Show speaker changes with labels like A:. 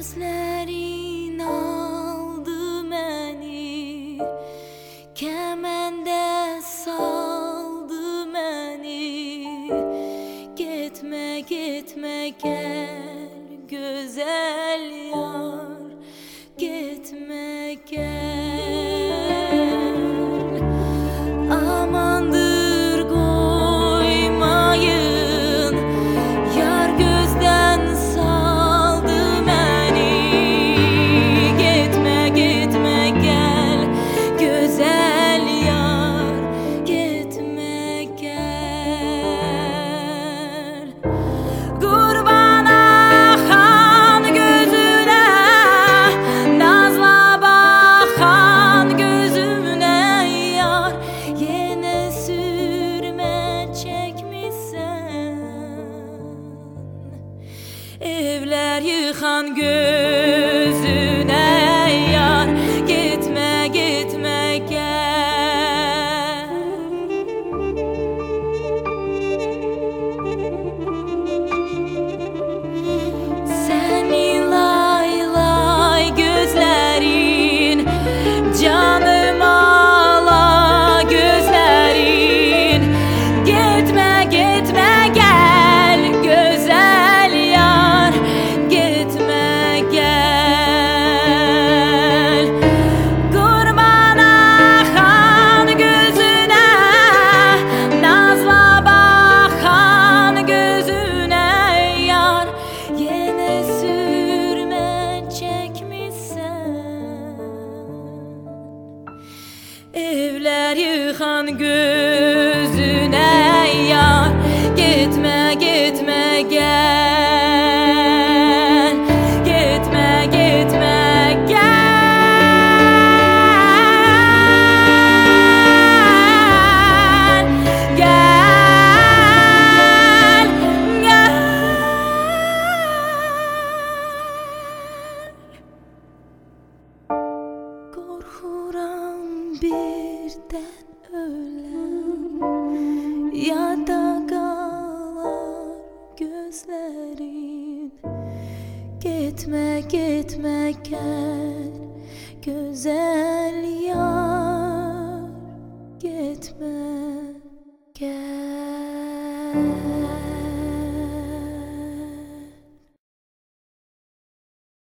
A: gözlerin aldı məni, kəməndə saldı məni. Getmə, getmə, gəl gözəl yar, getmə, gəl. Amandır qoymayın, yar gözdən saldı məni. Getmə, getmə, gəl gözəl yar, getmə, gəl. Qurban axan gözünə, nazla baxan gözünə yar, yenə sürmə çəkmisən. Evlər yıxan gözünə yar, getmə, getmə, gəl. Sənin lay lay gözlərin, canım ala gözlərin. Getmə, getmə, gəl gözəl yar, getmə, gəl. Qurban axan gözünə, nazla baxan gözünə yar, yenə sürmə çəkmisən. Evlər yıxan gözünə yar, getmə, getmə, gəl. Getmə, getmə, gəl. Gəl, gəl. Qorxuram birdən öləm, yada qalar gözlərin. Getmə, getmə, gəl gözəl yar.